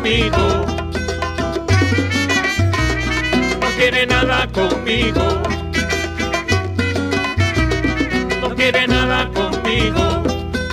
conmigo. No quiere nada conmigo. No quiere nada conmigo.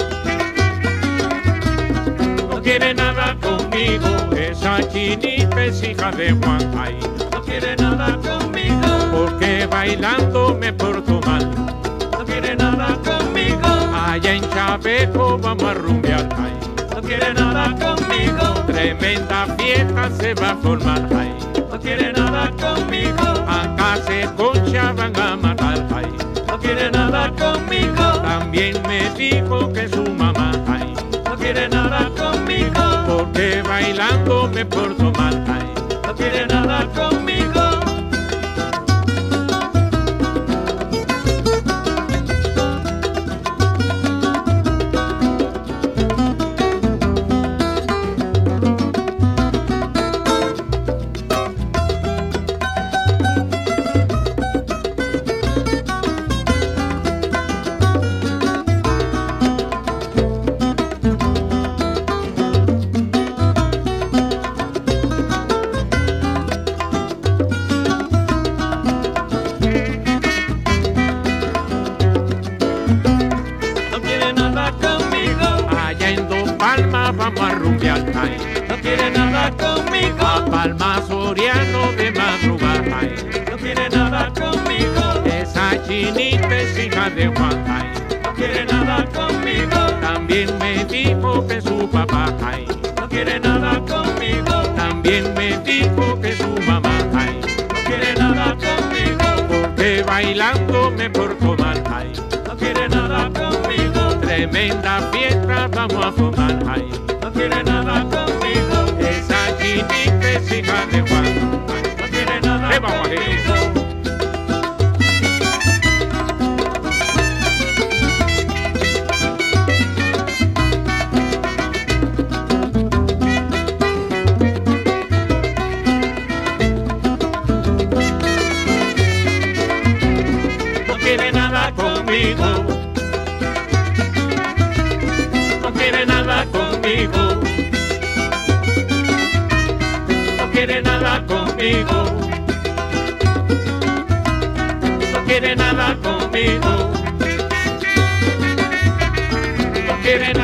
No quiere nada conmigo. Esa chinita es hija de Juan. Ay, no quiere nada conmigo. Porque bailando me porto mal. No quiere nada conmigo. Allá en Chaveco vamos a rumbear. Ay, no quiere nada conmigo. Tremenda fiesta se va a formar. Ay, no quiere nada conmigo. Acá se concha van a matar. Ay, no quiere nada conmigo. También me dijo que su mamá. Ay, no quiere nada conmigo. Porque bailando me porto mal. Ay, no quiere nada conmigo. Vamos a rumbear, ay, no quiere nada conmigo. A Palma Soriano de madrugar, ay, no quiere nada conmigo. Esa chinita es hija de Juan, ay, no quiere nada conmigo. También me dijo que su papá, ay, no quiere nada conmigo. También me dijo que su mamá, ay, no quiere nada conmigo. Porque bailando me porto mal, ay, no quiere nada conmigo. Tremenda fiesta vamos a formar, ay, no quiere nada conmigo. Esa chinita es hija de Juan, ay, no quiere nada conmigo. No quiere nada conmigo. No quiere nada conmigo. No quiere nada conmigo. No quiere nada conmigo. No quiere